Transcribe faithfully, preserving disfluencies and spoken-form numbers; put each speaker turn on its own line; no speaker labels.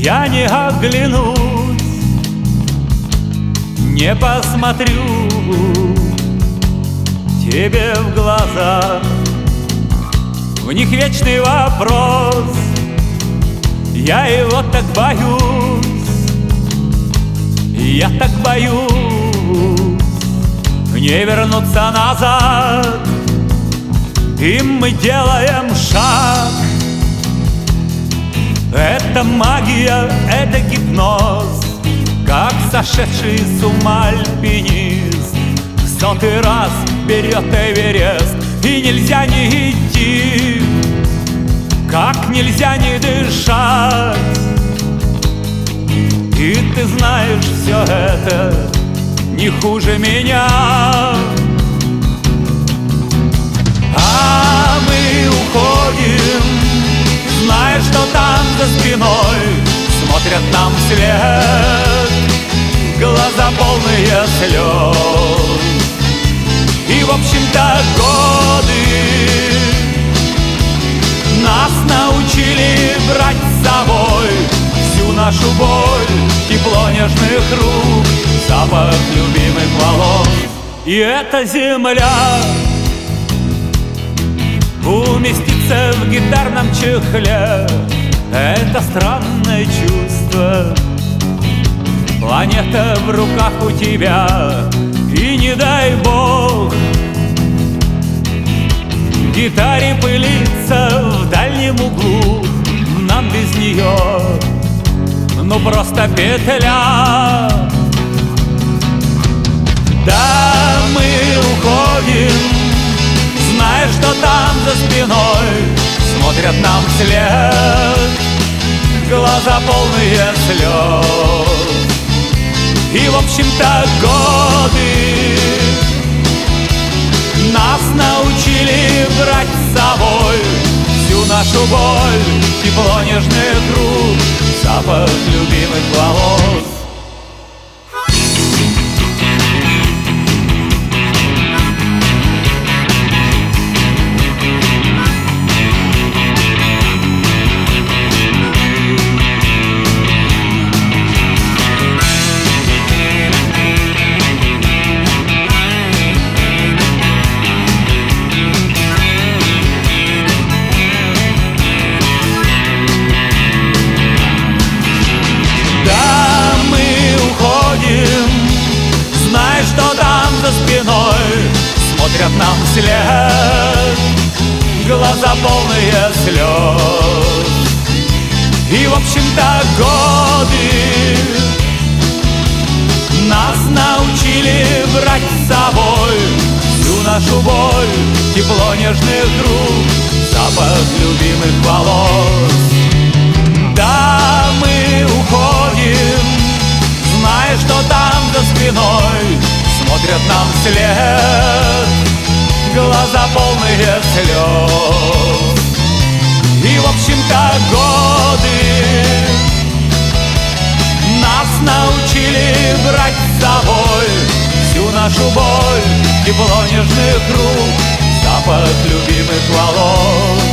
я не оглянусь, не посмотрю тебе в глаза. В них вечный вопрос, я его так боюсь, я так боюсь не вернуться назад. И мы делаем шаг. Это магия, это гипноз, как сошедший с ума альпинист в сотый раз берет Эверест. И нельзя не идти, как нельзя не дышать. И ты знаешь, все это не хуже меня. А мы уходим, зная, что там за спиной смотрят нам вслед глаза полные слез. И, в общем-то, годы нас научили брать с собой всю нашу боль, тепло нежных рук, запах любимых волос. И эта земля уместится в гитарном чехле. Это странное чувство, планета в руках у тебя. И не дай бог гитаре пылиться в дальнем углу, нам без нее ну просто петля. Да, мы уходим, зная, что там за спиной смотрят нам вслед глаза полные слез. И, в общем-то, годы нас научили брать с собой всю нашу боль, тепло нежных рук, запах любимых волос. Смотрят нам вслед глаза полные слез. И, в общем-то, годы нас научили брать с собой всю нашу боль, тепло нежных рук, запах любимых волос. Да, мы уходим, зная, что там за спиной смотрят нам вслед глаза полные слез. И, в общем-то, годы нас научили брать с собой всю нашу боль, тепло нежных рук, запах любимых волос.